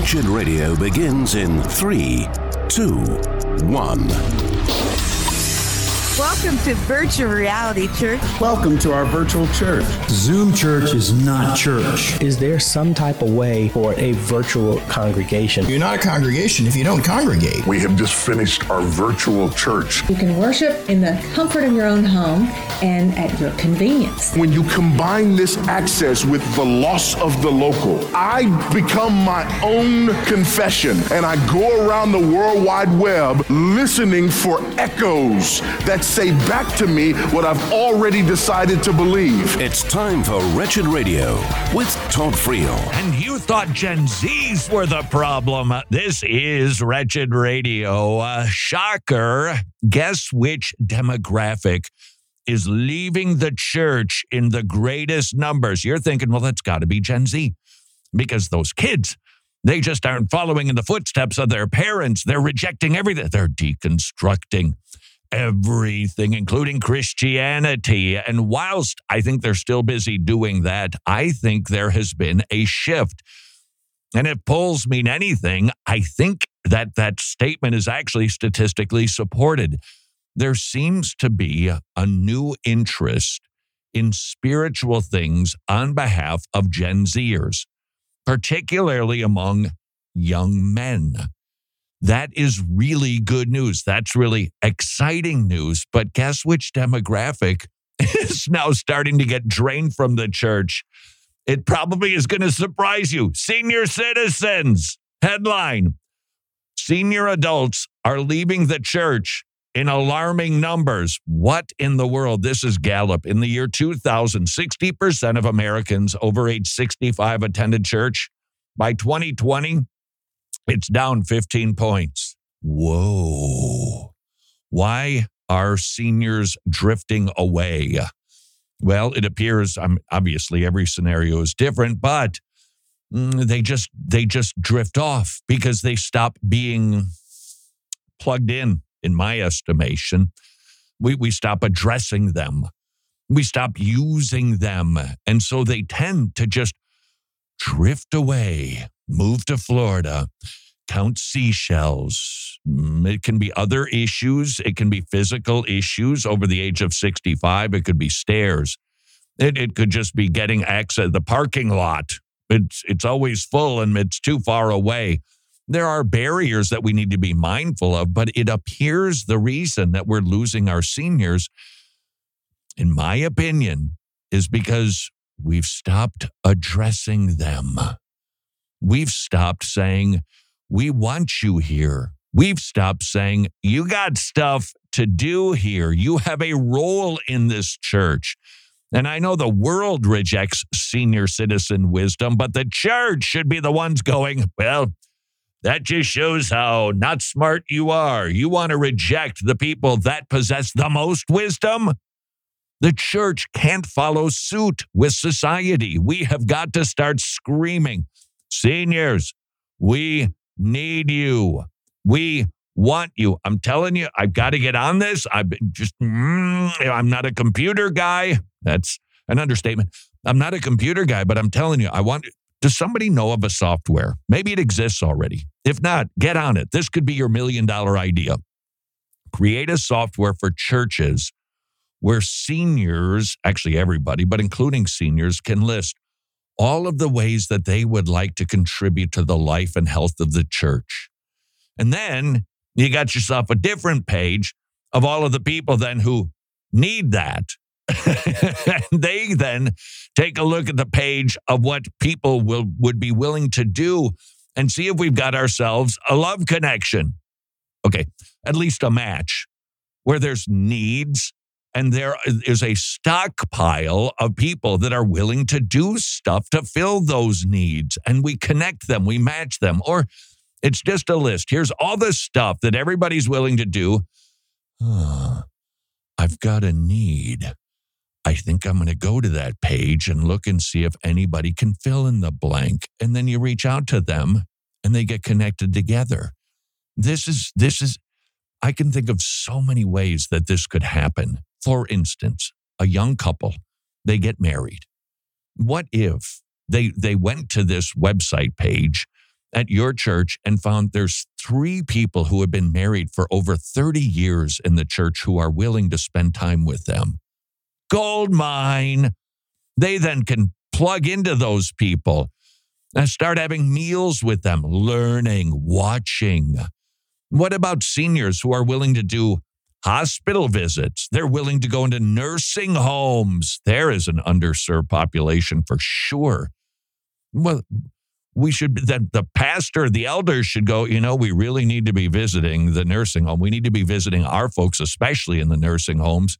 Wretched Radio begins in 3, 2, 1. Welcome to Virtual Reality Church. Welcome to our virtual church. Zoom church is not church. Is there some type of way for a virtual congregation? You're not a congregation if you don't congregate. We have just finished our virtual church. You can worship in the comfort of your own home and at your convenience. When you combine this access with the loss of the local, I become my own confession, and I go around the World Wide Web listening for echoes that say back to me what I've already decided to believe. It's time for Wretched Radio with Todd Friel. And you thought Gen Zs were the problem. This is Wretched Radio. Shocker. Guess which demographic is leaving the church in the greatest numbers? You're thinking, well, that's got to be Gen Z. Because those kids, they just aren't following in the footsteps of their parents. They're rejecting everything. They're deconstructing everything, including Christianity. And whilst I think they're still busy doing that, I think there has been a shift. And if polls mean anything, I think that statement is actually statistically supported. There seems to be a new interest in spiritual things on behalf of Gen Zers, particularly among young men. That is really good news. That's really exciting news. But guess which demographic is now starting to get drained from the church? It probably is going to surprise you. Senior citizens. Headline: senior adults are leaving the church in alarming numbers. What in the world? This is Gallup. In the year 2000, 60% of Americans over age 65 attended church. By 2020, it's down 15 points. Whoa. Why are seniors drifting away? Well, it appears, obviously every scenario is different, but they just drift off because they stop being plugged in my estimation. We stop addressing them. We stop using them. And so they tend to just drift away. Move to Florida, count seashells. It can be other issues. It can be physical issues over the age of 65. It could be stairs. It could just be getting access to the parking lot. It's always full and it's too far away. There are barriers that we need to be mindful of, but it appears the reason that we're losing our seniors, in my opinion, is because we've stopped addressing them. We've stopped saying, we want you here. We've stopped saying, you got stuff to do here. You have a role in this church. And I know the world rejects senior citizen wisdom, but the church should be the ones going, well, that just shows how not smart you are. You want to reject the people that possess the most wisdom? The church can't follow suit with society. We have got to start screaming, seniors, we need you. We want you. I'm telling you, I've got to get on this. I'm not a computer guy. That's an understatement. I'm not a computer guy, but I'm telling you, does somebody know of a software? Maybe it exists already. If not, get on it. This could be your $1 million idea. Create a software for churches where seniors, actually everybody, but including seniors, can list all of the ways that they would like to contribute to the life and health of the church. And then you got yourself a different page of all of the people then who need that. And they then take a look at the page of what people would be willing to do and see if we've got ourselves a love connection. Okay, at least a match where there's needs. And there is a stockpile of people that are willing to do stuff to fill those needs. And we connect them, we match them. Or it's just a list. Here's all the stuff that everybody's willing to do. I've got a need. I think I'm going to go to that page and look and see if anybody can fill in the blank. And then you reach out to them and they get connected together. This is, I can think of so many ways that this could happen. For instance, a young couple, they get married. What if they went to this website page at your church and found there's 3 people who have been married for over 30 years in the church who are willing to spend time with them. Gold mine. They then can plug into those people and start having meals with them, learning, watching. What about seniors who are willing to do hospital visits? They're willing to go into nursing homes. There is an underserved population for sure. Well, the pastor, the elders should go, we really need to be visiting the nursing home. We need to be visiting our folks, especially in the nursing homes.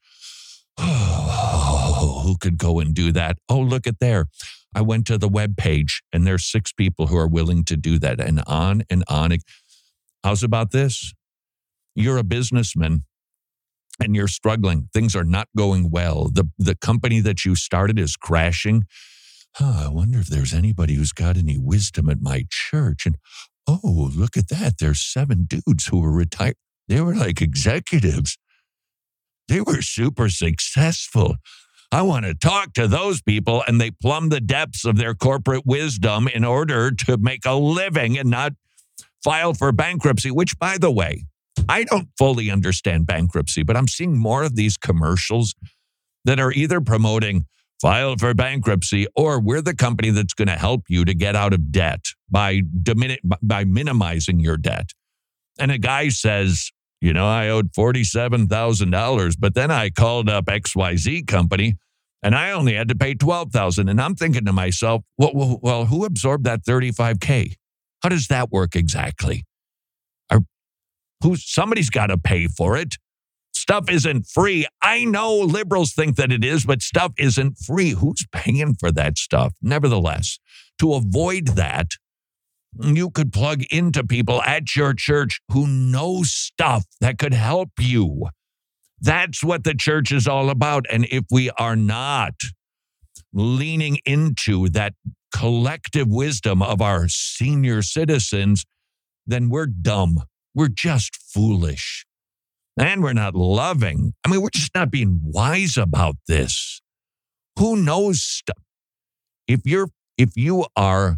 Oh, who could go and do that? Oh, look at there. I went to the webpage and there's 6 people who are willing to do that, and on and on. How's about this? You're a businessman and you're struggling. Things are not going well. The company that you started is crashing. I wonder if there's anybody who's got any wisdom at my church. And oh, look at that. There's 7 dudes who were retired. They were like executives. They were super successful. I want to talk to those people, and they plumb the depths of their corporate wisdom in order to make a living and not file for bankruptcy, which, by the way, I don't fully understand bankruptcy, but I'm seeing more of these commercials that are either promoting file for bankruptcy or we're the company that's going to help you to get out of debt by minimizing your debt. And a guy says, I owed $47,000, but then I called up XYZ company and I only had to pay $12,000. And I'm thinking to myself, well, who absorbed that $35K? How does that work exactly? Somebody's got to pay for it. Stuff isn't free. I know liberals think that it is, but stuff isn't free. Who's paying for that stuff? Nevertheless, to avoid that, you could plug into people at your church who know stuff that could help you. That's what the church is all about. And if we are not leaning into that collective wisdom of our senior citizens, then we're dumb. We're just foolish. And we're not loving. We're just not being wise about this. Who knows stuff? If you are,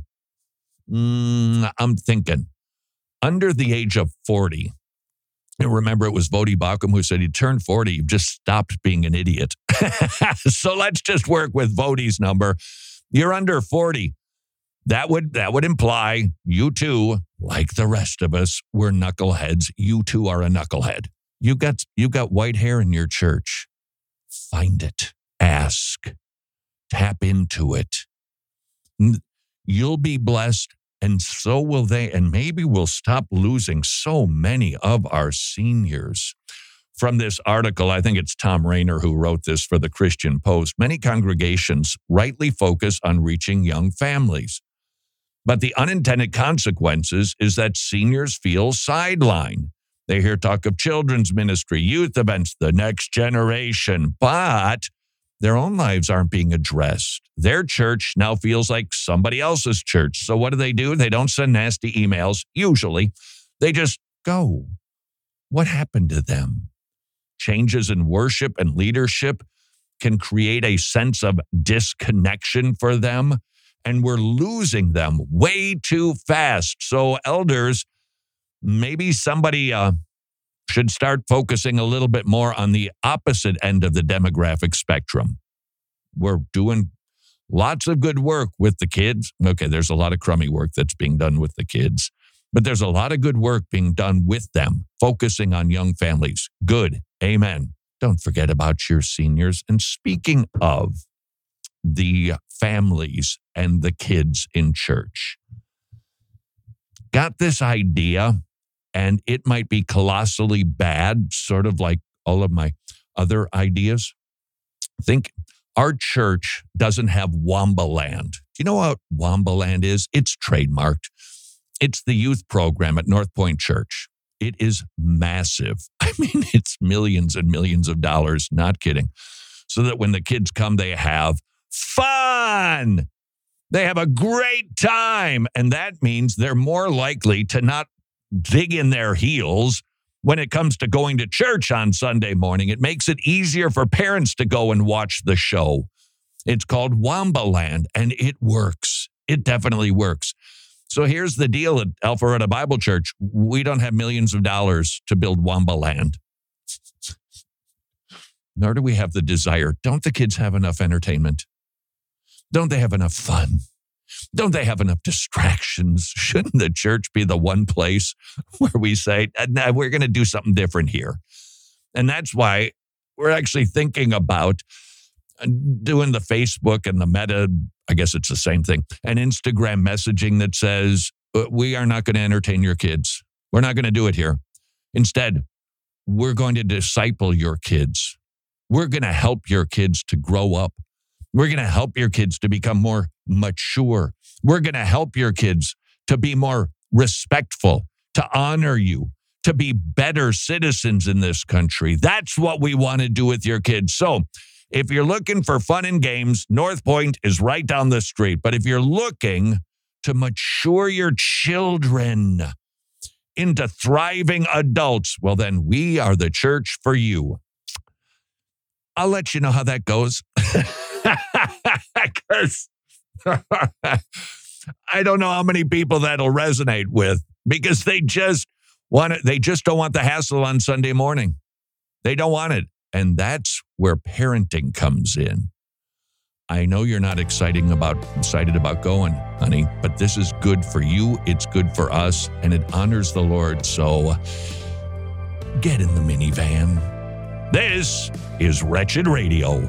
I'm thinking, under the age of 40, and remember it was Voddie Baucham who said he turned 40, you've just stopped being an idiot. So let's just work with Voddie's number. You're under 40. That would imply you too, like the rest of us, we're knuckleheads. You too are a knucklehead. You got white hair in your church. Find it. Ask. Tap into it. You'll be blessed, and so will they. And maybe we'll stop losing so many of our seniors. From this article, I think it's Tom Rainer who wrote this for the Christian Post. Many congregations rightly focus on reaching young families. But the unintended consequences is that seniors feel sidelined. They hear talk of children's ministry, youth events, the next generation, but their own lives aren't being addressed. Their church now feels like somebody else's church. So what do? They don't send nasty emails, usually. They just go. What happened to them? Changes in worship and leadership can create a sense of disconnection for them, and we're losing them way too fast. So elders, maybe somebody should start focusing a little bit more on the opposite end of the demographic spectrum. We're doing lots of good work with the kids. Okay, there's a lot of crummy work that's being done with the kids, but there's a lot of good work being done with them, focusing on young families. Good. Amen. Don't forget about your seniors. And speaking of the families and the kids in church, got this idea, and it might be colossally bad, sort of like all of my other ideas. Think our church doesn't have Wambaland. Do you know what Wambaland is? It's trademarked. It's the youth program at North Point Church. It is massive. It's millions and millions of dollars, not kidding. So that when the kids come, they have fun. They have a great time. And that means they're more likely to not dig in their heels when it comes to going to church on Sunday morning. It makes it easier for parents to go and watch the show. It's called Wambaland, and it works. It definitely works. So here's the deal at Alpharetta Bible Church. We don't have millions of dollars to build Wamba Land. Nor do we have the desire. Don't the kids have enough entertainment? Don't they have enough fun? Don't they have enough distractions? Shouldn't the church be the one place where we say, nah, we're going to do something different here? And that's why we're actually thinking about doing the Facebook and the Meta, I guess it's the same thing, and Instagram messaging that says, we are not going to entertain your kids. We're not going to do it here. Instead, we're going to disciple your kids. We're going to help your kids to grow up. We're going to help your kids to become more mature. We're going to help your kids to be more respectful, to honor you, to be better citizens in this country. That's what we want to do with your kids. So if you're looking for fun and games, North Point is right down the street. But if you're looking to mature your children into thriving adults, well, then we are the church for you. I'll let you know how that goes. Because I don't know how many people that'll resonate with, because they just don't want the hassle on Sunday morning. They don't want it. And that's where parenting comes in. I know you're not excited about going, honey, but this is good for you. It's good for us, and it honors the Lord. So get in the minivan. This is Wretched Radio.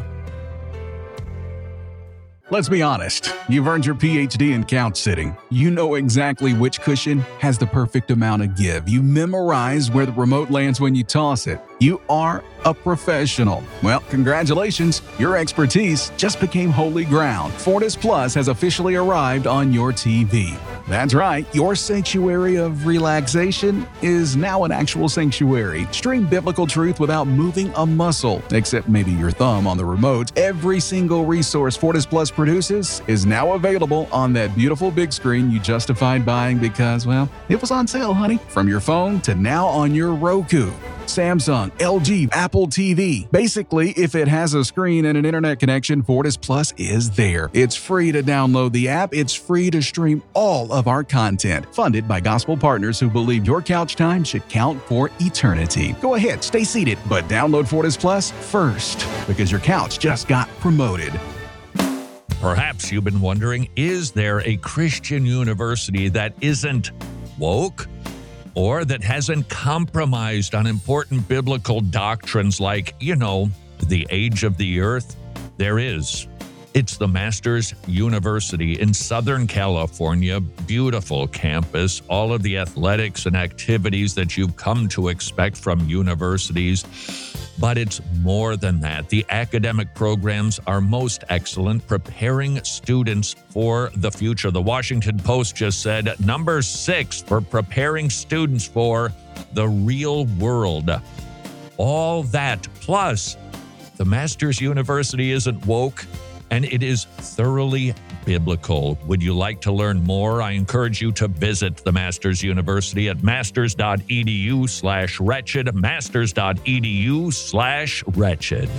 Let's be honest. You've earned your PhD in couch sitting. You know exactly which cushion has the perfect amount of give. You memorize where the remote lands when you toss it. You are a professional. Well, congratulations. Your expertise just became holy ground. Fortis Plus has officially arrived on your TV. That's right. Your sanctuary of relaxation is now an actual sanctuary. Stream biblical truth without moving a muscle, except maybe your thumb on the remote. Every single resource Fortis Plus produces is now available on that beautiful big screen you justified buying because, well, it was on sale, honey. From your phone to now on your Roku, Samsung, LG, Apple TV. Basically, if it has a screen and an internet connection, Fortis Plus is there. It's free to download the app. It's free to stream all of our content. Funded by gospel partners who believe your couch time should count for eternity. Go ahead, stay seated, but download Fortis Plus first because your couch just got promoted. Perhaps you've been wondering, is there a Christian university that isn't woke or that hasn't compromised on important biblical doctrines like, the age of the earth? There is. It's the Masters University in Southern California. Beautiful campus, all of the athletics and activities that you've come to expect from universities. But it's more than that. The academic programs are most excellent, preparing students for the future. The Washington Post just said number 6 for preparing students for the real world. All that, plus the Masters University isn't woke, and it is thoroughly biblical. Would you like to learn more? I encourage you to visit the Masters University at masters.edu/wretched, masters.edu/wretched.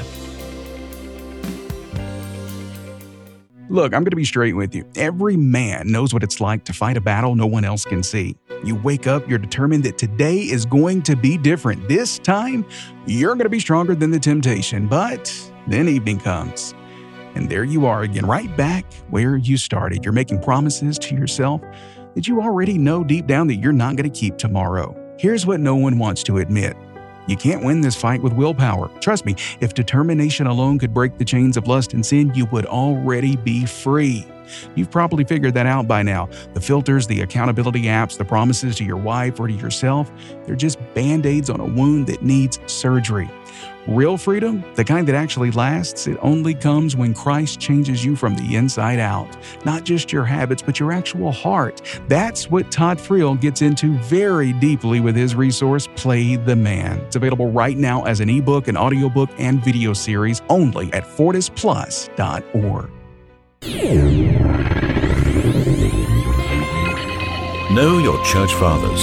Look, I'm going to be straight with you. Every man knows what it's like to fight a battle no one else can see. You wake up, you're determined that today is going to be different. This time, you're going to be stronger than the temptation. But then evening comes. And there you are again, right back where you started. You're making promises to yourself that you already know deep down that you're not going to keep tomorrow. Here's what no one wants to admit. You can't win this fight with willpower. Trust me, if determination alone could break the chains of lust and sin, you would already be free. You've probably figured that out by now. The filters, the accountability apps, the promises to your wife or to yourself, they're just band-aids on a wound that needs surgery. Real freedom, the kind that actually lasts, it only comes when Christ changes you from the inside out. Not just your habits, but your actual heart. That's what Todd Friel gets into very deeply with his resource, Play the Man. It's available right now as an ebook, an audiobook, and video series only at fortisplus.org. Know your church fathers.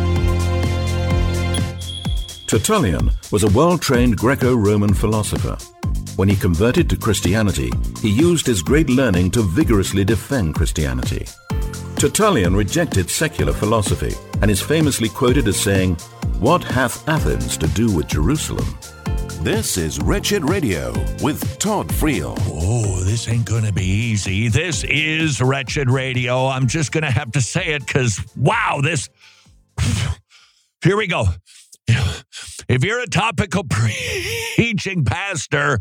Tertullian was a well-trained Greco-Roman philosopher. When he converted to Christianity, he used his great learning to vigorously defend Christianity. Tertullian rejected secular philosophy and is famously quoted as saying, "What hath Athens to do with Jerusalem?" This is Wretched Radio with Todd Friel. Oh, this ain't going to be easy. This is Wretched Radio. I'm just going to have to say it because, wow, this... Here we go. If you're a topical preaching pastor,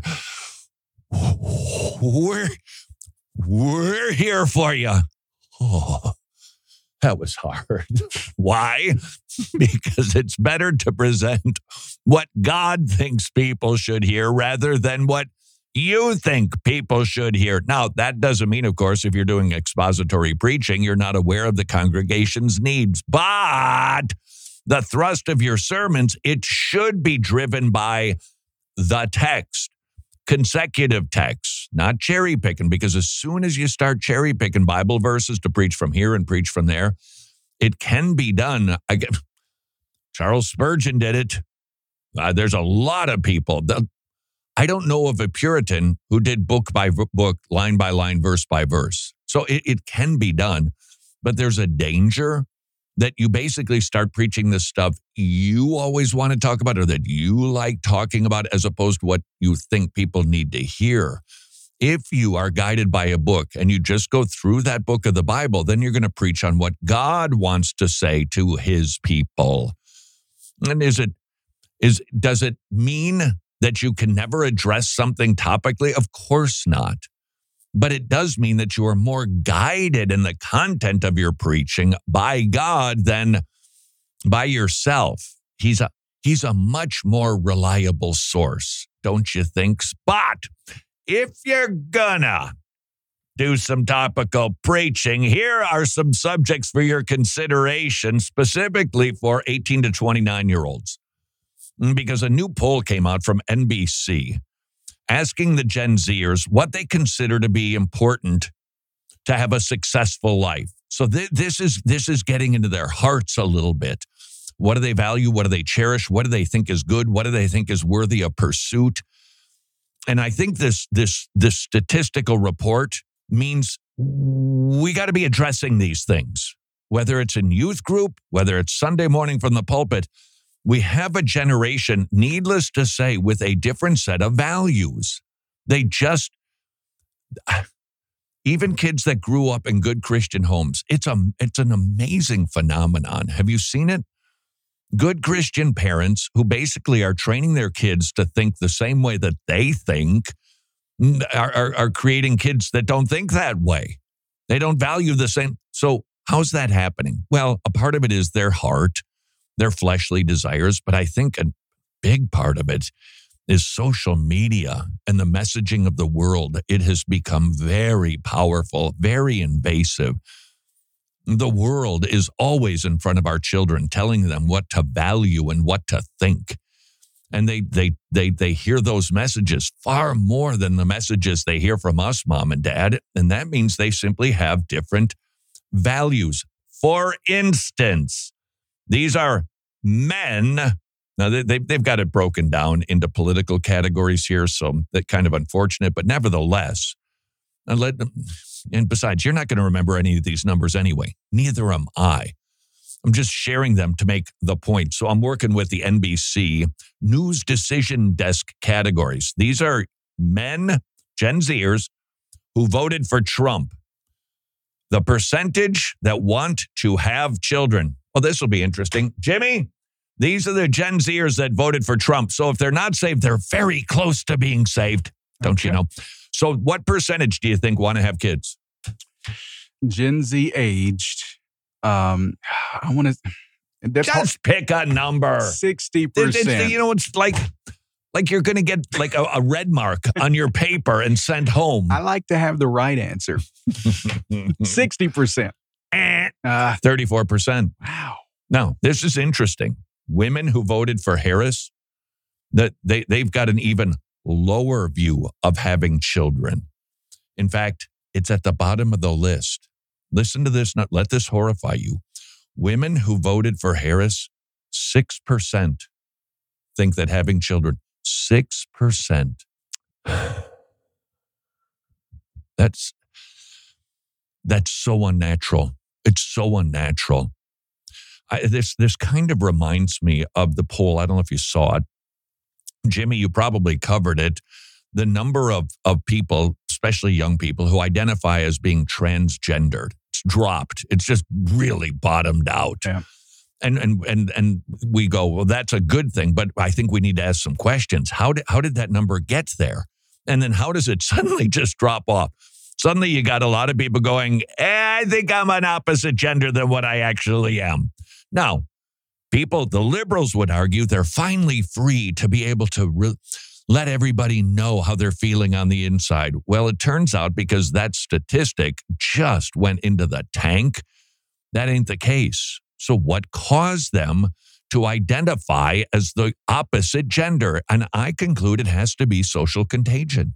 we're here for you. Oh, that was hard. Why? Because it's better to present what God thinks people should hear rather than what you think people should hear. Now, that doesn't mean, of course, if you're doing expository preaching, you're not aware of the congregation's needs. But the thrust of your sermons, it should be driven by the text. Consecutive texts, not cherry picking, because as soon as you start cherry picking Bible verses to preach from here and preach from there, it can be done. Charles Spurgeon did it. There's a lot of people. I don't know of a Puritan who did book by book, line by line, verse by verse. So it can be done, but there's a danger that you basically start preaching this stuff you always want to talk about or that you like talking about as opposed to what you think people need to hear. If you are guided by a book and you just go through that book of the Bible, then you're going to preach on what God wants to say to his people. And does it mean that you can never address something topically? Of course not. But it does mean that you are more guided in the content of your preaching by God than by yourself. He's a much more reliable source, don't you think? But if you're gonna do some topical preaching, here are some subjects for your consideration, specifically for 18 to 29-year-olds. Because a new poll came out from NBC asking the Gen Zers what they consider to be important to have a successful life. So this is getting into their hearts a little bit. What do they value? What do they cherish? What do they think is good? What do they think is worthy of pursuit? And I think this statistical report means we got to be addressing these things, whether it's in youth group, whether it's Sunday morning from the pulpit. We have a generation, needless to say, with a different set of values. Even kids that grew up in good Christian homes, it's an amazing phenomenon. Have you seen it? Good Christian parents who basically are training their kids to think the same way that they think are creating kids that don't think that way. They don't value the same. So how's that happening? Well, a part of it is their heart, their fleshly desires, but I think a big part of it is social media and the messaging of the world. It has become very powerful, very invasive. The world is always in front of our children, telling them what to value and what to think. And they hear those messages far more than the messages they hear from us, mom and dad. And that means they simply have different values. For instance, these are men. Now, they've got it broken down into political categories here, so that's kind of unfortunate. But nevertheless, and besides, you're not going to remember any of these numbers anyway. Neither am I. I'm just sharing them to make the point. So I'm working with the NBC News Decision Desk categories. These are men, Gen Zers, who voted for Trump. The percentage that want to have children. Well, this will be interesting. Jimmy, these are the Gen Zers that voted for Trump. So if they're not saved, they're very close to being saved. Don't you know? So what percentage do you think want to have kids? Gen Z aged. I want to just pick a number. 60%. You know, it's like you're going to get like a red mark on your paper and sent home. I like to have the right answer. 60%. 34%. Wow. Now, this is interesting. Women who voted for Harris, that they've got an even lower view of having children. In fact, it's at the bottom of the list. Listen to this. Let this horrify you. Women who voted for Harris, 6% think that having children, 6%. That's so unnatural. It's so unnatural. This kind of reminds me of the poll. I don't know if you saw it. Jimmy, you probably covered it. The number of people, especially young people, who identify as being transgendered, it's dropped. It's just really bottomed out. Yeah. And we go, well, that's a good thing, but I think we need to ask some questions. How did that number get there? And then how does it suddenly just drop off? Suddenly you got a lot of people going, I think I'm an opposite gender than what I actually am. Now, the liberals would argue they're finally free to be able to let everybody know how they're feeling on the inside. Well, it turns out because that statistic just went into the tank, that ain't the case. So what caused them to identify as the opposite gender? And I conclude it has to be social contagion.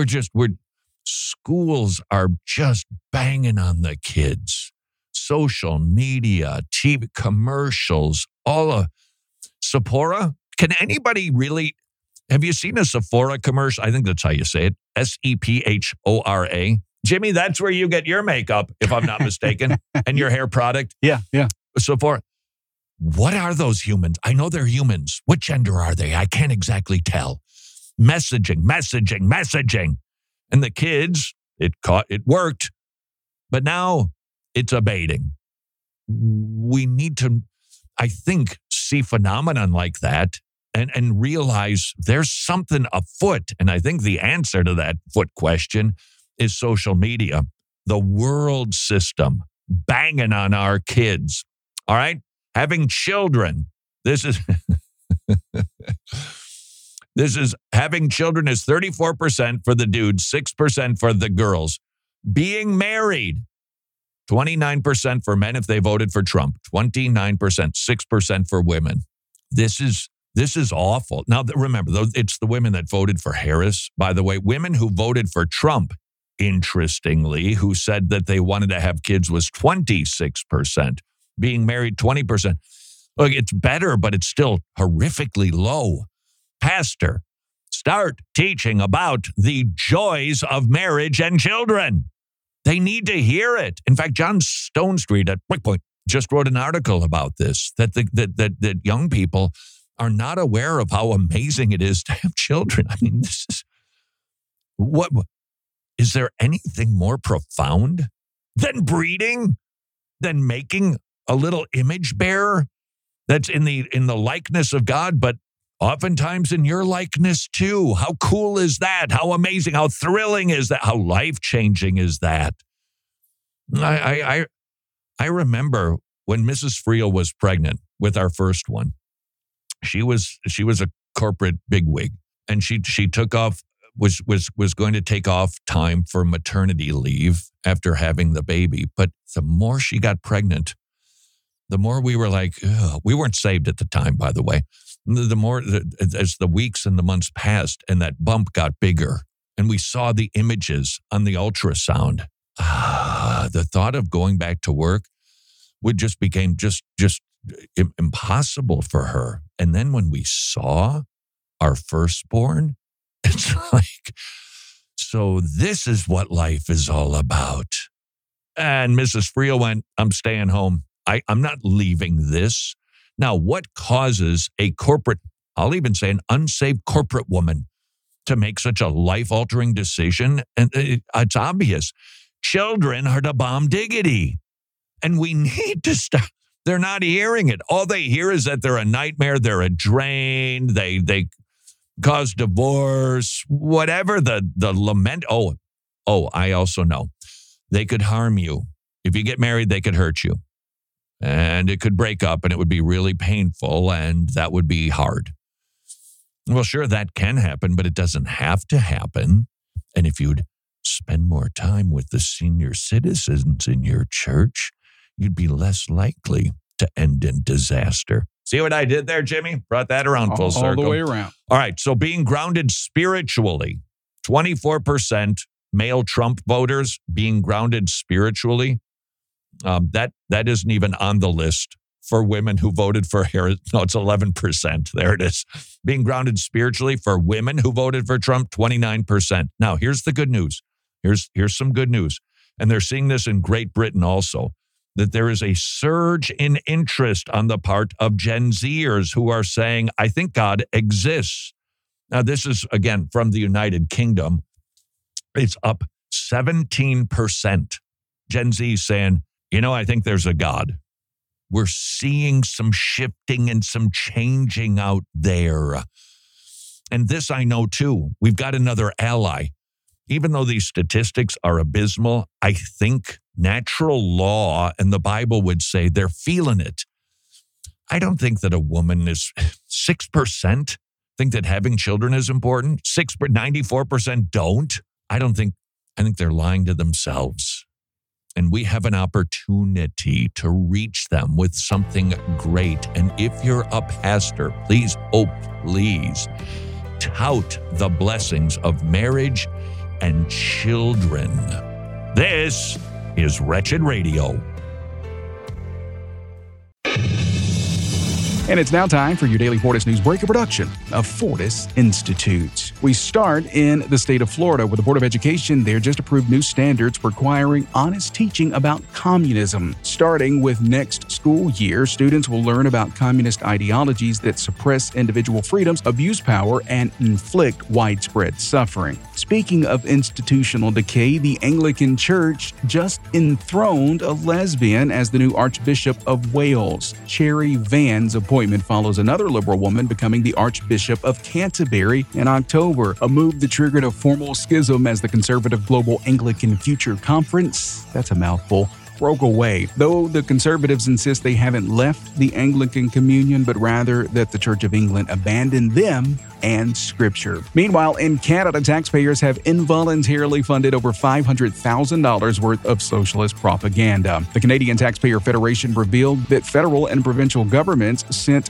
Schools are just banging on the kids. Social media, TV commercials, all of Sephora. Can anybody really, have you seen a Sephora commercial? I think that's how you say it. Sephora. Jimmy, that's where you get your makeup, if I'm not mistaken, and your hair product. Yeah. Sephora. What are those humans? I know they're humans. What gender are they? I can't exactly tell. Messaging. And the kids, it worked. But now it's abating. We need to, I think, see phenomenon like that and realize there's something afoot. And I think the answer to that foot question is social media. The world system banging on our kids. All right? Having children. This is having children is 34% for the dudes, 6% for the girls. Being married, 29% for men if they voted for Trump, 29%, 6% for women. This is awful. Now, remember, it's the women that voted for Harris. By the way, women who voted for Trump, interestingly, who said that they wanted to have kids was 26%. Being married, 20%. Look, it's better, but it's still horrifically low. Pastor, start teaching about the joys of marriage and children. They need to hear it. In fact, John Stonestreet at QuickPoint just wrote an article about this, that young people are not aware of how amazing it is to have children. I mean, this is, what is there anything more profound than breeding, than making a little image bearer that's in the likeness of God, but oftentimes in your likeness too? How cool is that? How amazing, how thrilling is that? How life-changing is that? I remember when Mrs. Friel was pregnant with our first one. She was a corporate bigwig, and she took off, was going to take off time for maternity leave after having the baby. But the more she got pregnant, the more we were like, ugh. We weren't saved at the time, by the way. The more, as the weeks and the months passed and that bump got bigger and we saw the images on the ultrasound, the thought of going back to work became just impossible for her. And then when we saw our firstborn, it's like, so this is what life is all about. And Mrs. Friel went, I'm staying home. I'm not leaving this. Now, what causes a corporate, I'll even say an unsaved corporate woman to make such a life-altering decision? And it's obvious. Children are the bomb diggity. And we need to stop. They're not hearing it. All they hear is that they're a nightmare, they're a drain, they cause divorce, whatever the lament. Oh, I also know. They could harm you. If you get married, they could hurt you. And it could break up and it would be really painful and that would be hard. Well, sure, that can happen, but it doesn't have to happen. And if you'd spend more time with the senior citizens in your church, you'd be less likely to end in disaster. See what I did there, Jimmy? Brought that around full circle. All the way around. All right, so being grounded spiritually, 24% male Trump voters being grounded spiritually. That isn't even on the list for women who voted for Harris. No, it's 11%. There it is. Being grounded spiritually for women who voted for Trump, 29%. Now, here's the good news. Here's some good news. And they're seeing this in Great Britain also. that there is a surge in interest on the part of Gen Zers who are saying, I think God exists. Now, this is, again, from the United Kingdom. It's up 17%. Gen Z saying, I think there's a God. We're seeing some shifting and some changing out there. And this I know too. We've got another ally. Even though these statistics are abysmal, I think natural law and the Bible would say they're feeling it. I don't think that a woman is 6% think that having children is important. 94% don't. I think they're lying to themselves. And we have an opportunity to reach them with something great. And if you're a pastor, please tout the blessings of marriage and children. This is Wretched Radio. And it's now time for your daily Fortis News Breaker production of Fortis Institute. We start in the state of Florida, where the Board of Education there just approved new standards requiring honest teaching about communism. Starting with next school year, students will learn about communist ideologies that suppress individual freedoms, abuse power, and inflict widespread suffering. Speaking of institutional decay, the Anglican Church just enthroned a lesbian as the new Archbishop of Wales. Cherry Vans appointment follows another liberal woman becoming the Archbishop of Canterbury in October, a move that triggered a formal schism as the conservative Global Anglican Future Conference, that's a mouthful, broke away, though the conservatives insist they haven't left the Anglican Communion, but rather that the Church of England abandoned them and Scripture. Meanwhile, in Canada, taxpayers have involuntarily funded over $500,000 worth of socialist propaganda. The Canadian Taxpayer Federation revealed that federal and provincial governments sent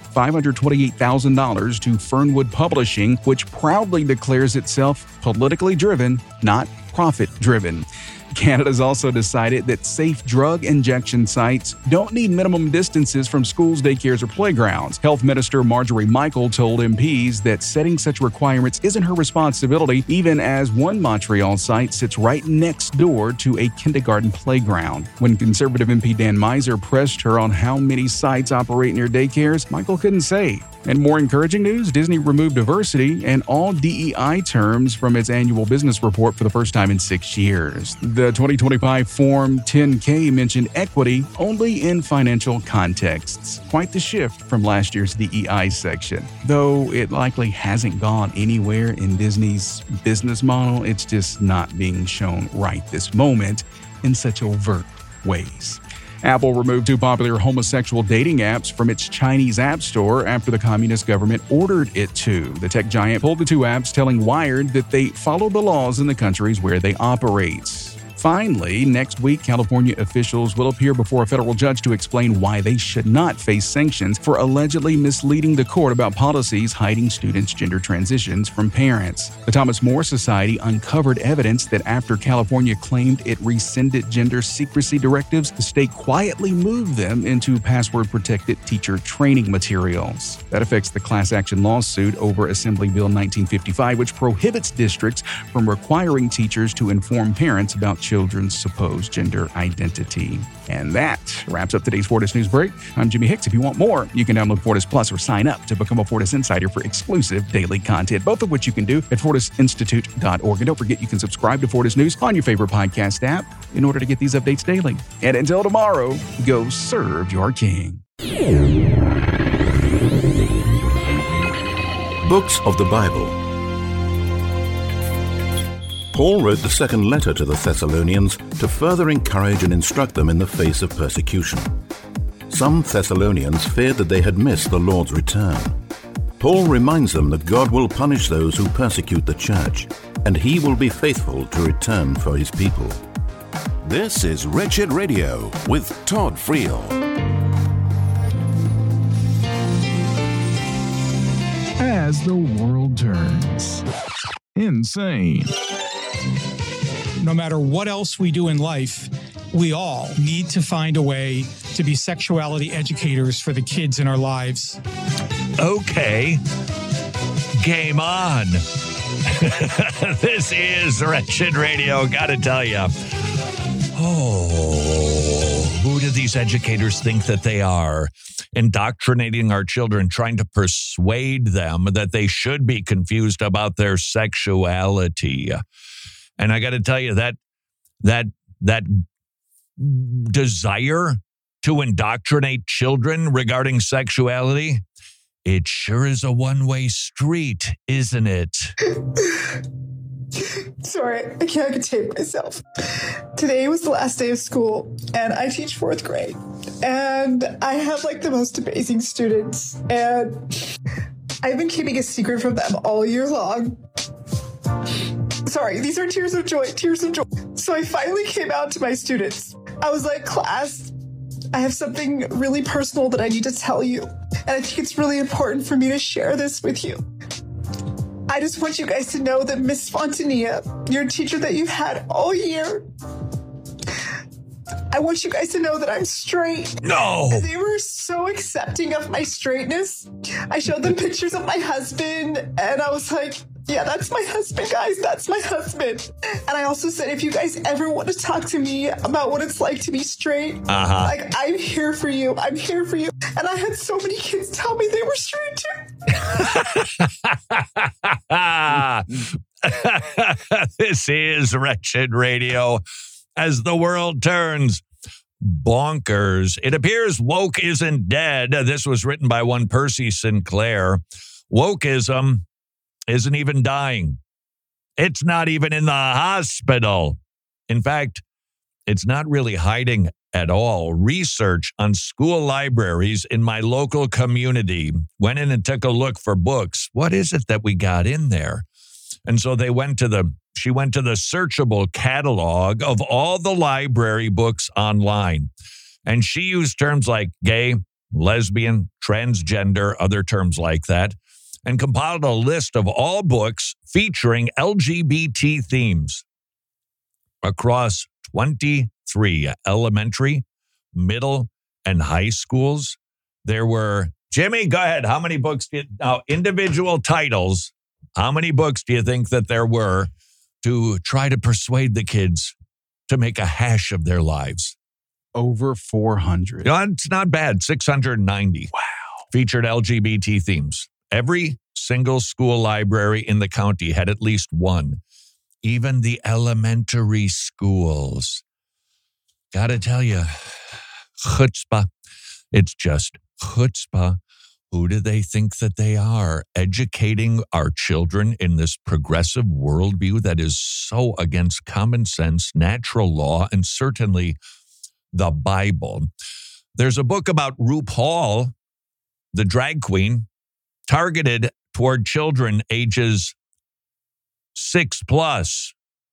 $528,000 to Fernwood Publishing, which proudly declares itself politically driven, not profit-driven. Canada's also decided that safe drug injection sites don't need minimum distances from schools, daycares, or playgrounds. Health Minister Marjorie Michael told MPs that setting such requirements isn't her responsibility, even as one Montreal site sits right next door to a kindergarten playground. When Conservative MP Dan Miser pressed her on how many sites operate near daycares, Michael couldn't say. And more encouraging news, Disney removed diversity and all DEI terms from its annual business report for the first time in 6 years. The 2025 Form 10-K mentioned equity only in financial contexts. Quite the shift from last year's DEI section. Though it likely hasn't gone anywhere in Disney's business model, it's just not being shown right this moment in such overt ways. Apple removed 2 popular homosexual dating apps from its Chinese app store after the communist government ordered it to. The tech giant pulled the 2 apps, telling Wired that they follow the laws in the countries where they operate. Finally, next week, California officials will appear before a federal judge to explain why they should not face sanctions for allegedly misleading the court about policies hiding students' gender transitions from parents. The Thomas More Society uncovered evidence that after California claimed it rescinded gender secrecy directives, the state quietly moved them into password-protected teacher training materials. That affects the class action lawsuit over Assembly Bill 1955, which prohibits districts from requiring teachers to inform parents about children's supposed gender identity. And that wraps up today's Fortis News Break. I'm Jimmy Hicks. If you want more, you can download Fortis Plus or sign up to become a Fortis Insider for exclusive daily content, both of which you can do at fortisinstitute.org. And don't forget, you can subscribe to Fortis News on your favorite podcast app in order to get these updates daily. And until tomorrow, go serve your king. Books of the Bible. Paul wrote the second letter to the Thessalonians to further encourage and instruct them in the face of persecution. Some Thessalonians feared that they had missed the Lord's return. Paul reminds them that God will punish those who persecute the church, and he will be faithful to return for his people. This is Wretched Radio with Todd Friel. As the world turns. Insane. No matter what else we do in life, we all need to find a way to be sexuality educators for the kids in our lives. Okay. Game on. This is Wretched Radio. Gotta tell you. Oh, who'd do these educators think that they are? Indoctrinating our children, trying to persuade them that they should be confused about their sexuality. And I got to tell you that desire to indoctrinate children regarding sexuality, it sure is a one-way street, isn't it? Sorry, I can't contain myself. Today was the last day of school, and I teach 4th grade. And I have the most amazing students, and I've been keeping a secret from them all year long. Sorry, these are tears of joy. So I finally came out to my students. I was like, class, I have something really personal that I need to tell you. And I think it's really important for me to share this with you. I just want you guys to know that Miss Fontanilla, your teacher that you've had all year, I want you guys to know that I'm straight. No! And they were so accepting of my straightness. I showed them pictures of my husband, and I was like, yeah, that's my husband, guys. That's my husband. And I also said, if you guys ever want to talk to me about what it's like to be straight, I'm here for you. I'm here for you. And I had so many kids tell me they were straight too. This is Wretched Radio. As the world turns bonkers, it appears woke isn't dead. This was written by one Percy Sinclair. Wokeism isn't even dying. It's not even in the hospital. In fact, it's not really hiding at all. Research on school libraries in my local community went in and took a look for books. What is it that we got in there? And so she went to the searchable catalog of all the library books online. And she used terms like gay, lesbian, transgender, other terms like that, and compiled a list of all books featuring LGBT themes across 23 elementary, middle, and high schools. There were, Jimmy, go ahead. How many books, individual titles, how many books do you think that there were to try to persuade the kids to make a hash of their lives? Over 400. It's not bad. 690. Wow. Featured LGBT themes. Every single school library in the county had at least one. Even the elementary schools. Gotta tell you, chutzpah. It's just chutzpah. Who do they think that they are? Educating our children in this progressive worldview that is so against common sense, natural law, and certainly the Bible. There's a book about RuPaul, the drag queen, targeted toward children ages 6+.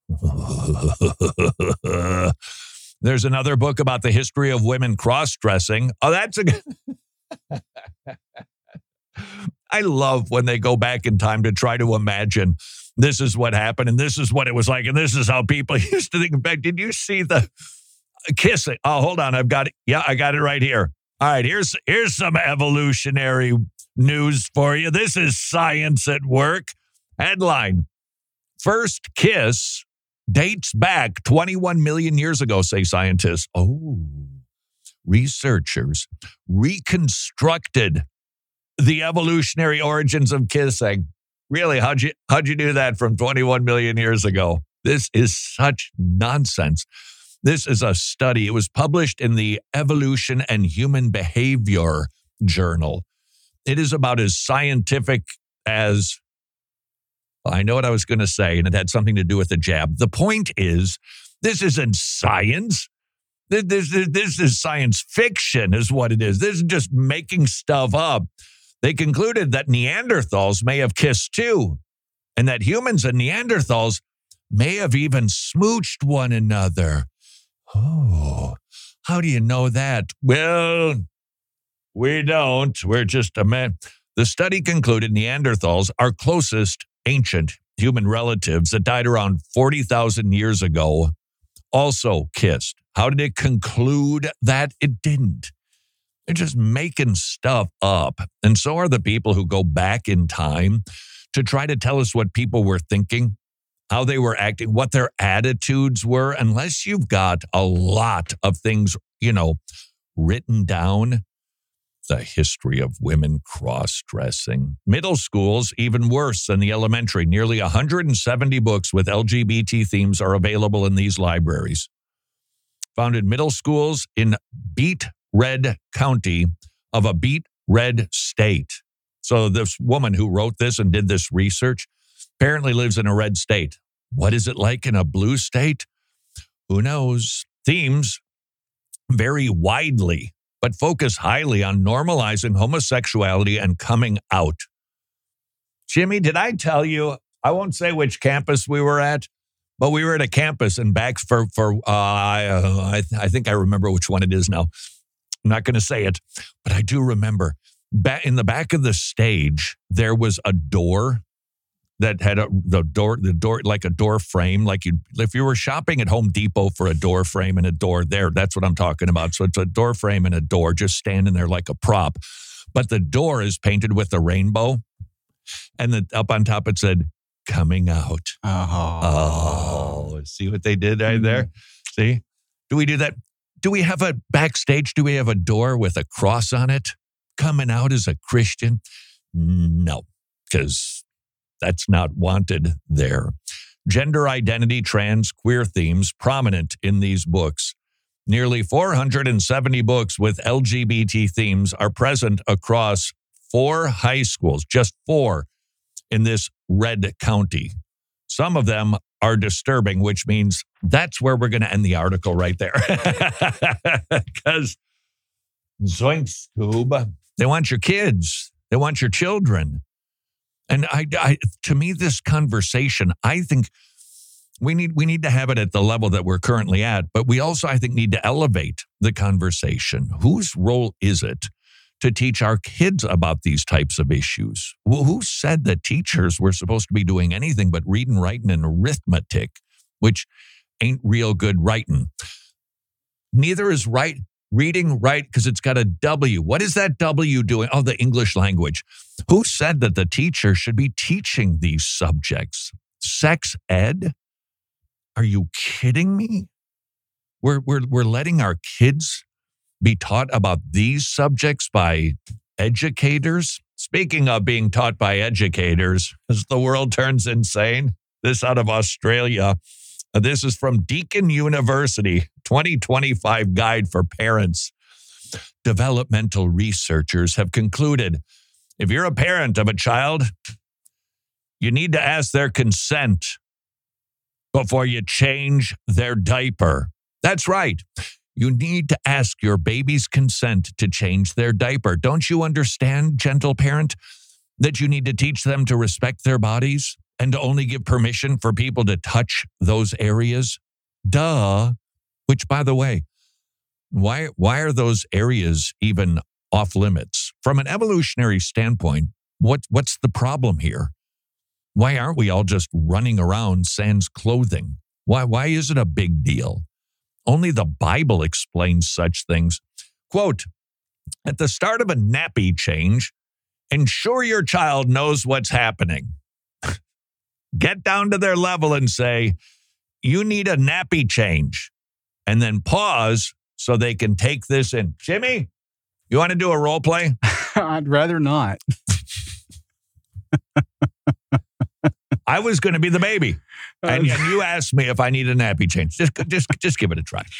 There's another book about the history of women cross-dressing. Oh, that's a good... I love when they go back in time to try to imagine this is what happened and this is what it was like and this is how people used to think. In fact, did you see the kissing? Oh, hold on. I've got it. Yeah, I got it right here. All right, here's some evolutionary news for you. This is science at work. Headline: First kiss dates back 21 million years ago, say scientists. Oh, researchers reconstructed the evolutionary origins of kissing. Really, how'd you do that from 21 million years ago? This is such nonsense. This is a study. It was published in the Evolution and Human Behavior Journal. It is about as scientific as, I know what I was going to say, and it had something to do with the jab. The point is, this isn't science. This is science fiction is what it is. This is just making stuff up. They concluded that Neanderthals may have kissed too, and that humans and Neanderthals may have even smooched one another. Oh, how do you know that? Well, we don't. We're just a man. The study concluded Neanderthals, our closest ancient human relatives that died around 40,000 years ago, also kissed. How did it conclude that? It didn't. They're just making stuff up. And so are the people who go back in time to try to tell us what people were thinking, how they were acting, what their attitudes were. Unless you've got a lot of things, written down the history of women cross-dressing. Middle schools, even worse than the elementary. Nearly 170 books with LGBT themes are available in these libraries. Founded middle schools in beet red county of a beet red state. So this woman who wrote this and did this research apparently lives in a red state. What is it like in a blue state? Who knows? Themes vary widely, but focus highly on normalizing homosexuality and coming out. Jimmy, did I tell you, I won't say which campus we were at, but we were at a campus and back I think I remember which one it is now. I'm not going to say it, but I do remember. In the back of the stage, there was a door that had the door like a door frame, like if you were shopping at Home Depot for a door frame and a door there, that's what I'm talking about. So it's a door frame and a door just standing there like a prop, but the door is painted with a rainbow, and up on top it said "coming out." Oh, see what they did right there? See, do we do that? Do we have a backstage? Do we have a door with a cross on it? Coming out as a Christian? No, because that's not wanted there. Gender identity, trans, queer themes prominent in these books. Nearly 470 books with LGBT themes are present across 4 high schools, just 4 in this red county. Some of them are disturbing, which means that's where we're going to end the article right there. Because zoink, Scoob, they want your kids. They want your children. And to me, this conversation, I think we need to have it at the level that we're currently at, but we also, I think, need to elevate the conversation. Whose role is it to teach our kids about these types of issues? Well, who said that teachers were supposed to be doing anything but reading, writing, and arithmetic, which ain't real good writing? Neither is reading right, because it's got a W. What is that W doing? Oh, the English language. Who said that the teacher should be teaching these subjects? Sex ed? Are you kidding me? We're letting our kids be taught about these subjects by educators? Speaking of being taught by educators, as the world turns insane, this out of Australia. This is from Deakin University, 2025 Guide for Parents. Developmental researchers have concluded if you're a parent of a child, you need to ask their consent before you change their diaper. That's right. You need to ask your baby's consent to change their diaper. Don't you understand, gentle parent, that you need to teach them to respect their bodies and to only give permission for people to touch those areas? Duh. Which, by the way, why are those areas even off limits? From an evolutionary standpoint, what's the problem here? Why aren't we all just running around sans clothing? Why is it a big deal? Only the Bible explains such things. Quote, at the start of a nappy change, ensure your child knows what's happening. Get down to their level and say, you need a nappy change. And then pause so they can take this in. Jimmy, you want to do a role play? I'd rather not. I was going to be the baby. And you asked me if I need a nappy change. Just give it a try.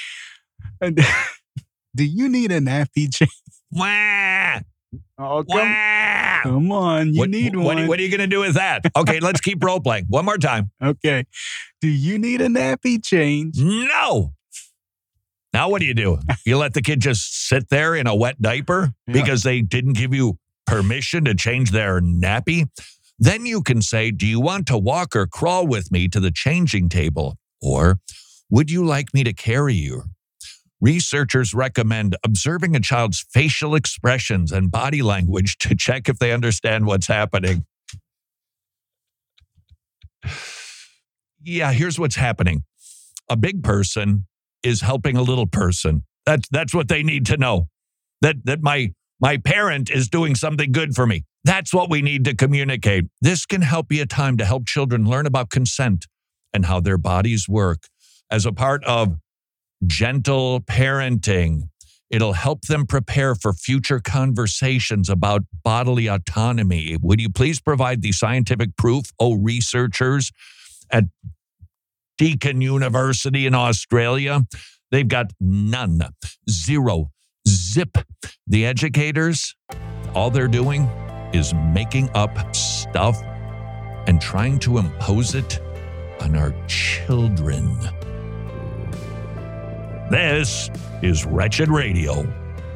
Do you need a nappy change? Wah! Oh, come on. You need one. What are you going to do with that? Okay, let's keep role playing. One more time. Okay. Do you need a nappy change? No. Now what do? You let the kid just sit there in a wet diaper because they didn't give you permission to change their nappy? Then you can say, do you want to walk or crawl with me to the changing table? Or would you like me to carry you? Researchers recommend observing a child's facial expressions and body language to check if they understand what's happening. Yeah, here's what's happening. A big person is helping a little person. That's what they need to know. That my parent is doing something good for me. That's what we need to communicate. This can help be a time to help children learn about consent and how their bodies work as a part of gentle parenting. It'll help them prepare for future conversations about bodily autonomy. Would you please provide the scientific proof, researchers at Deakin University in Australia? They've got none, zero, zip. The educators, all they're doing is making up stuff and trying to impose it on our children. This is Wretched Radio.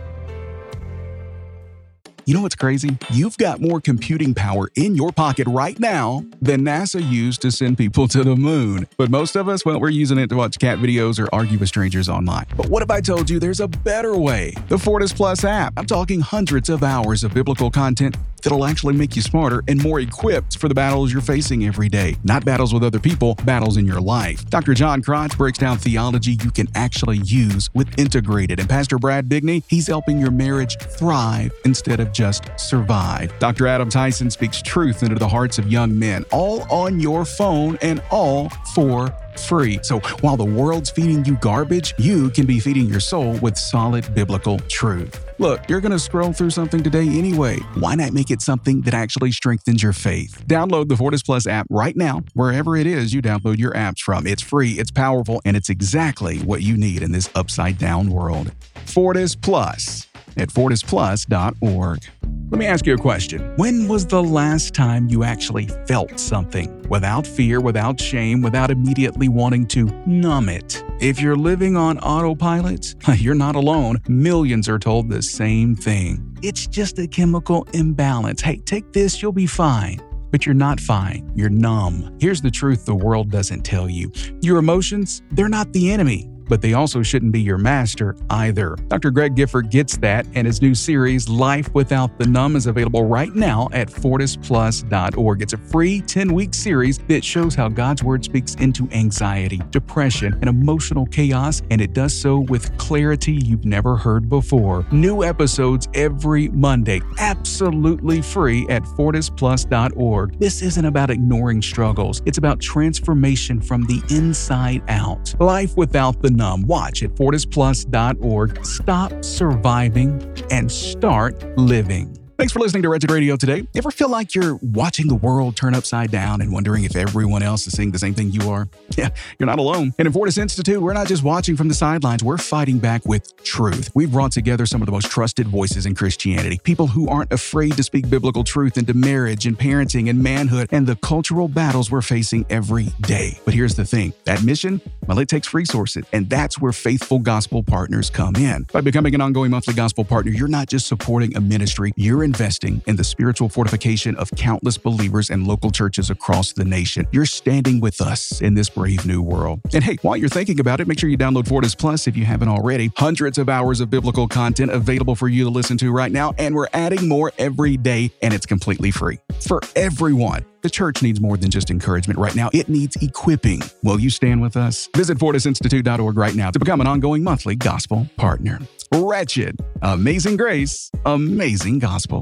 You know what's crazy? You've got more computing power in your pocket right now than NASA used to send people to the moon. But most of us, well, we're using it to watch cat videos or argue with strangers online. But what if I told you there's a better way? The Fortis Plus app. I'm talking hundreds of hours of biblical content that'll actually make you smarter and more equipped for the battles you're facing every day. Not battles with other people, battles in your life. Dr. John Crotch breaks down theology you can actually use with Integrated. And Pastor Brad Bigney, he's helping your marriage thrive instead of just survive. Dr. Adam Tyson speaks truth into the hearts of young men, all on your phone and all for free. So while the world's feeding you garbage, you can be feeding your soul with solid biblical truth. Look, you're going to scroll through something today anyway. Why not make it something that actually strengthens your faith? Download the Fortis Plus app right now, wherever it is you download your apps from. It's free, it's powerful, and it's exactly what you need in this upside-down world. Fortis Plus at fortisplus.org. Let me ask you a question. When was the last time you actually felt something? Without fear, without shame, without immediately wanting to numb it. If you're living on autopilot, you're not alone. Millions are told the same thing. It's just a chemical imbalance. Hey, take this, you'll be fine. But you're not fine. You're numb. Here's the truth the world doesn't tell you. Your emotions, they're not the enemy, but they also shouldn't be your master either. Dr. Greg Gifford gets that, and his new series, Life Without the Numb, is available right now at fortisplus.org. It's a free 10-week series that shows how God's Word speaks into anxiety, depression, and emotional chaos, and it does so with clarity you've never heard before. New episodes every Monday, absolutely free at fortisplus.org. This isn't about ignoring struggles. It's about transformation from the inside out. Life Without the Numb. Watch at fortisplus.org. Stop surviving and start living. Thanks for listening to Wretched Radio today. Ever feel like you're watching the world turn upside down and wondering if everyone else is seeing the same thing you are? Yeah, you're not alone. And at Fortis Institute, we're not just watching from the sidelines, we're fighting back with truth. We've brought together some of the most trusted voices in Christianity, people who aren't afraid to speak biblical truth into marriage and parenting and manhood and the cultural battles we're facing every day. But here's the thing, that mission, well, it takes resources, and that's where faithful gospel partners come in. By becoming an ongoing monthly gospel partner, you're not just supporting a ministry, you're investing in the spiritual fortification of countless believers and local churches across the nation. You're standing with us in this brave new world. And hey, while you're thinking about it, make sure you download Fortis Plus if you haven't already. Hundreds of hours of biblical content available for you to listen to right now, and we're adding more every day, and it's completely free. For everyone. The church needs more than just encouragement right now. It needs equipping. Will you stand with us? Visit fortisinstitute.org right now to become an ongoing monthly gospel partner. Wretched, Amazing Grace, Amazing Gospel.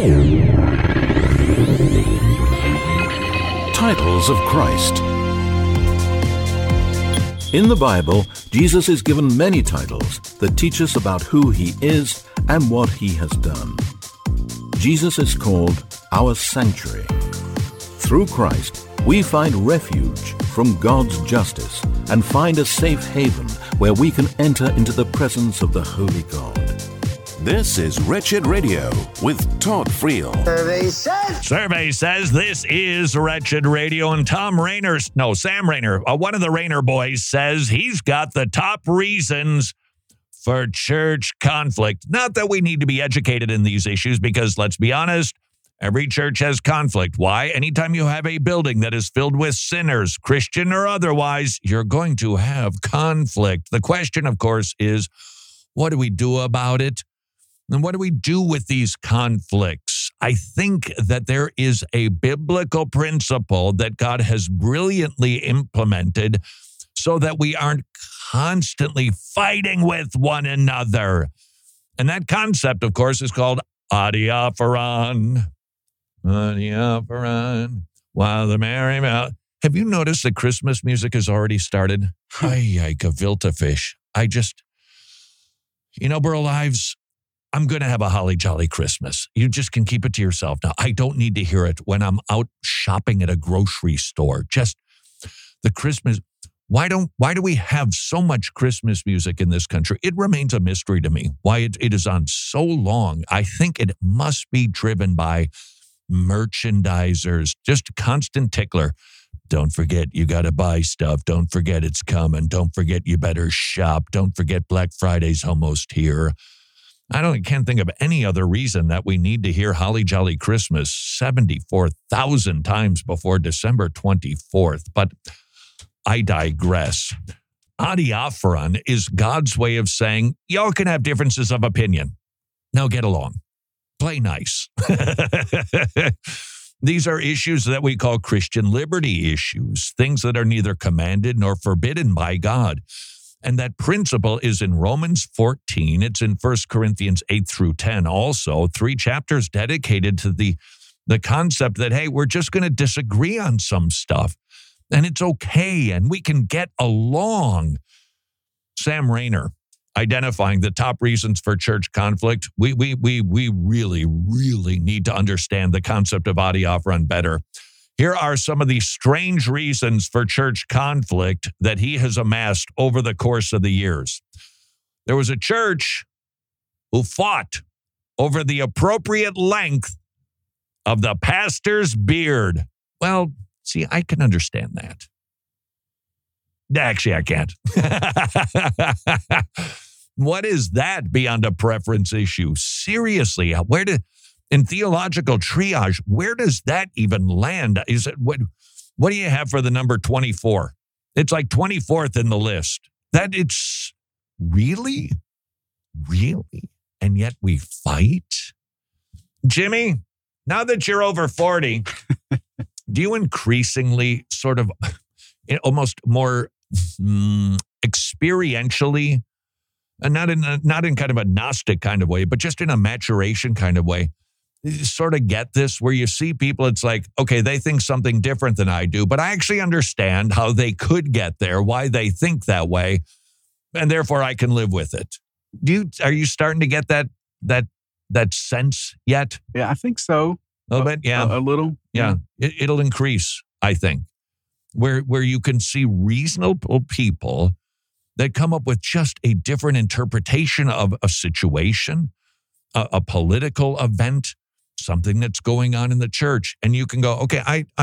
Titles of Christ. In the Bible, Jesus is given many titles that teach us about who he is and what he has done. Jesus is called our sanctuary. Through Christ, we find refuge from God's justice and find a safe haven where we can enter into the presence of the Holy God. This is Wretched Radio with Todd Friel. Survey says this is Wretched Radio, and Sam Rainer, one of the Rainer boys, says he's got the top reasons for church conflict. Not that we need to be educated in these issues, because let's be honest, every church has conflict. Why? Anytime you have a building that is filled with sinners, Christian or otherwise, you're going to have conflict. The question, of course, is what do we do about it? And what do we do with these conflicts? I think that there is a biblical principle that God has brilliantly implemented so that we aren't constantly fighting with one another. And that concept, of course, is called adiaphoron. Adiaphoron, while the merry mouth. Have you noticed that Christmas music has already started? Ay, gefilte fish. Burl Ives, I'm going to have a holly jolly Christmas. You just can keep it to yourself now. I don't need to hear it when I'm out shopping at a grocery store. Just the Christmas. Why do we have so much Christmas music in this country? It remains a mystery to me why it is on so long. I think it must be driven by merchandisers, just a constant tickler. Don't forget you got to buy stuff. Don't forget it's coming. Don't forget you better shop. Don't forget Black Friday's almost here. I can't think of any other reason that we need to hear Holly Jolly Christmas 74,000 times before December 24th. But I digress. Adiaphoron is God's way of saying, y'all can have differences of opinion. Now get along. Play nice. These are issues that we call Christian liberty issues, things that are neither commanded nor forbidden by God. And that principle is in Romans 14. It's in 1 Corinthians 8 through 10 also, 3 chapters dedicated to the concept that, hey, we're just going to disagree on some stuff. And it's okay, and we can get along. Sam Rainer, identifying the top reasons for church conflict. We really, really need to understand the concept of adiaphoron better. Here are some of the strange reasons for church conflict that he has amassed over the course of the years. There was a church who fought over the appropriate length of the pastor's beard. Well, see, I can understand that. Actually, I can't. What is that beyond a preference issue? Seriously, in theological triage, where does that even land? Is it what do you have for the number 24? It's like 24th in the list. That it's really? And yet we fight? Jimmy, now that you're over 40, do you increasingly sort of almost more experientially, and not in kind of a Gnostic kind of way, but just in a maturation kind of way, sort of get this where you see people, it's like, okay, they think something different than I do, but I actually understand how they could get there, why they think that way, and therefore I can live with it. Are you starting to get that sense yet? Yeah, I think so. A little bit, yeah. A little. Yeah. It'll increase, I think, where you can see reasonable people that come up with just a different interpretation of a situation, a political event, something that's going on in the church. And you can go, okay,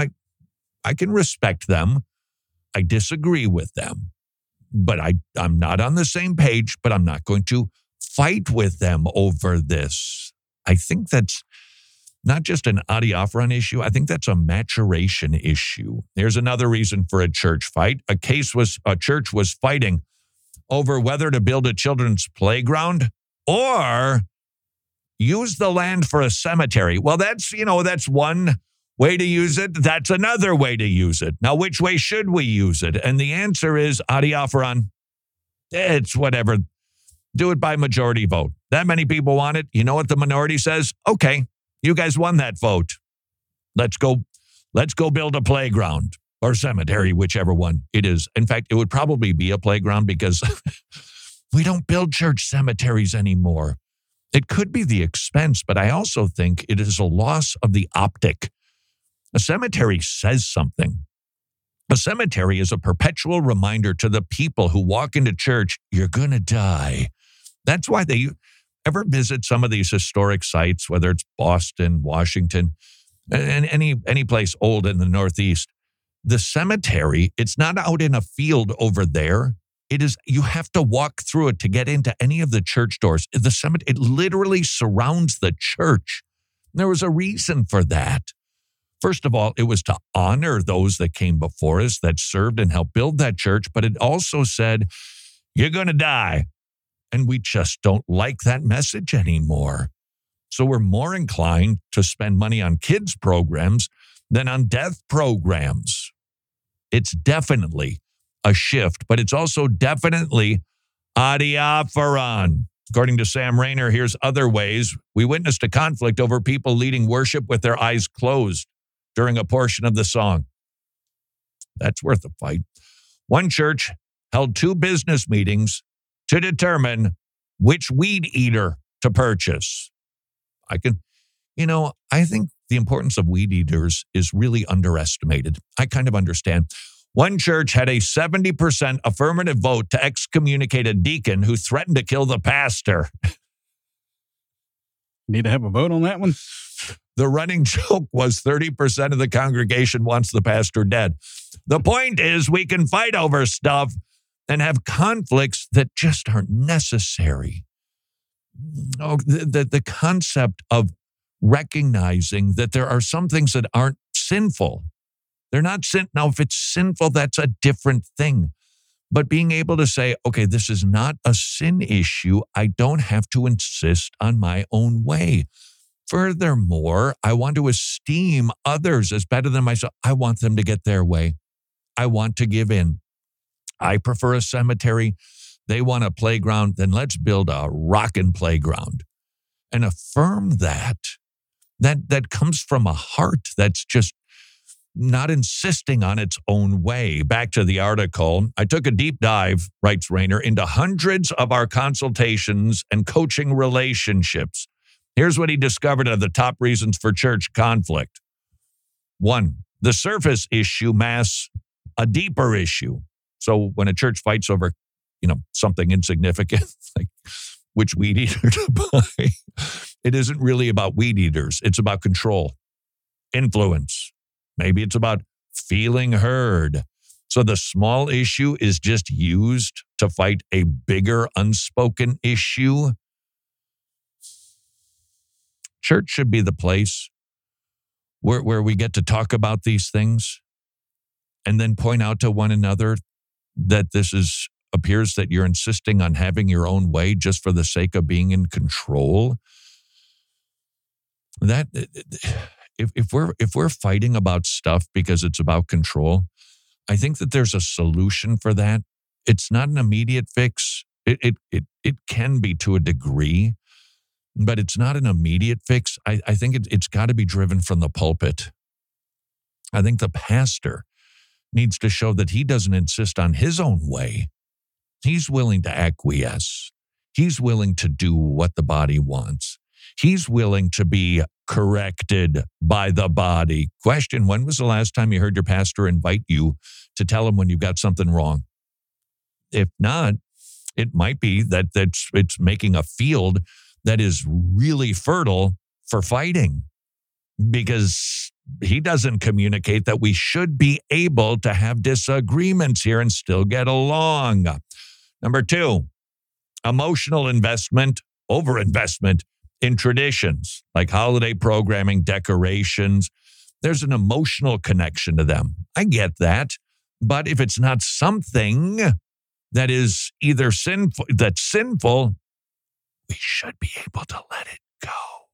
I can respect them. I disagree with them, but I'm not on the same page, but I'm not going to fight with them over this. I think that's not just an adiaphoron issue. I think that's a maturation issue. Here's another reason for a church fight. A church was fighting over whether to build a children's playground or use the land for a cemetery. Well, that's one way to use it. That's another way to use it. Now, which way should we use it? And the answer is adiaphoron. It's whatever. Do it by majority vote. That many people want it. You know what the minority says? Okay, you guys won that vote. Let's go build a playground or cemetery, whichever one it is. In fact, it would probably be a playground because we don't build church cemeteries anymore. It could be the expense, but I also think it is a loss of the optic. A cemetery says something. A cemetery is a perpetual reminder to the people who walk into church, you're going to die. That's why they ever visit some of these historic sites, whether it's Boston, Washington, and any place old in the Northeast. The cemetery, it's not out in a field over there. It is, you have to walk through it to get into any of the church doors. The cemetery, it literally surrounds the church. There was a reason for that. First of all, it was to honor those that came before us, that served and helped build that church. But it also said, you're going to die. And we just don't like that message anymore. So we're more inclined to spend money on kids' programs than on death programs. It's definitely a shift, but it's also definitely adiaphoron. According to Sam Rainer, here's other ways. We witnessed a conflict over people leading worship with their eyes closed during a portion of the song. That's worth a fight. One church held 2 business meetings to determine which weed eater to purchase. I think the importance of weed eaters is really underestimated. I kind of understand. One church had a 70% affirmative vote to excommunicate a deacon who threatened to kill the pastor. Need to have a vote on that one? The running joke was 30% of the congregation wants the pastor dead. The point is we can fight over stuff and have conflicts that just aren't necessary. The concept of recognizing that there are some things that aren't sinful. They're not sin. Now, if it's sinful, that's a different thing. But being able to say, okay, this is not a sin issue. I don't have to insist on my own way. Furthermore, I want to esteem others as better than myself. I want them to get their way. I want to give in. I prefer a cemetery. They want a playground. Then let's build a rockin' playground. And affirm that comes from a heart that's just not insisting on its own way. Back to the article. I took a deep dive, writes Rainer, into hundreds of our consultations and coaching relationships. Here's what he discovered are the top reasons for church conflict. 1, the surface issue masks a deeper issue. So when a church fights over, something insignificant, like which weed eater to buy, it isn't really about weed eaters. It's about control, influence. Maybe it's about feeling heard. So the small issue is just used to fight a bigger unspoken issue. Church should be the place where we get to talk about these things and then point out to one another that appears that you're insisting on having your own way just for the sake of being in control. That if we're fighting about stuff because it's about control, I think that there's a solution for that. It's not an immediate fix. It can be to a degree, but it's not an immediate fix. I think it's got to be driven from the pulpit. I think the pastor needs to show that he doesn't insist on his own way. He's willing to acquiesce. He's willing to do what the body wants. He's willing to be corrected by the body. Question, when was the last time you heard your pastor invite you to tell him when you got something wrong? If not, it might be that it's making a field that is really fertile for fighting because he doesn't communicate that we should be able to have disagreements here and still get along. Number 2, emotional investment, overinvestment in traditions like holiday programming, decorations. There's an emotional connection to them. I get that. But if it's not something that is either sinful, we should be able to let it go.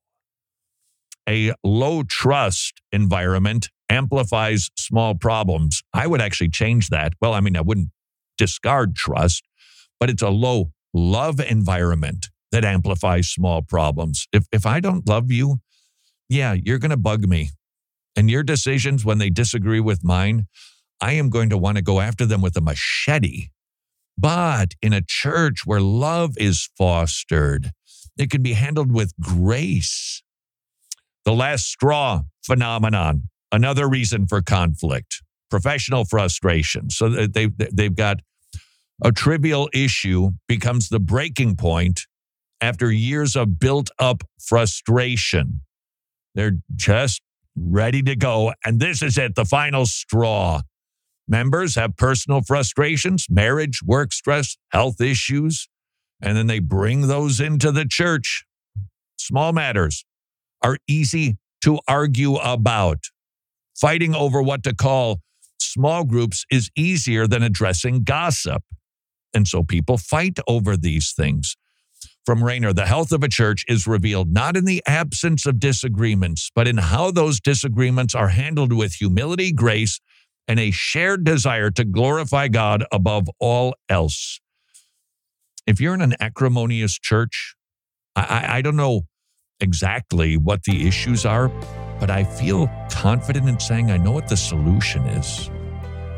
A low trust environment amplifies small problems. I would actually change that. Well, I wouldn't discard trust, but it's a low love environment that amplifies small problems. If I don't love you, you're going to bug me. And your decisions, when they disagree with mine, I am going to want to go after them with a machete. But in a church where love is fostered, it can be handled with grace. The last straw phenomenon, another reason for conflict, professional frustration. So they've got a trivial issue becomes the breaking point after years of built-up frustration. They're just ready to go, and this is it, the final straw. Members have personal frustrations, marriage, work stress, health issues, and then they bring those into the church. Small matters are easy to argue about. Fighting over what to call small groups is easier than addressing gossip. And so people fight over these things. From Rainer, the health of a church is revealed not in the absence of disagreements, but in how those disagreements are handled with humility, grace, and a shared desire to glorify God above all else. If you're in an acrimonious church, I don't know exactly what the issues are, but I feel confident in saying I know what the solution is.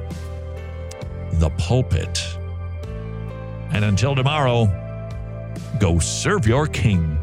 The pulpit. And until tomorrow, Go serve your king.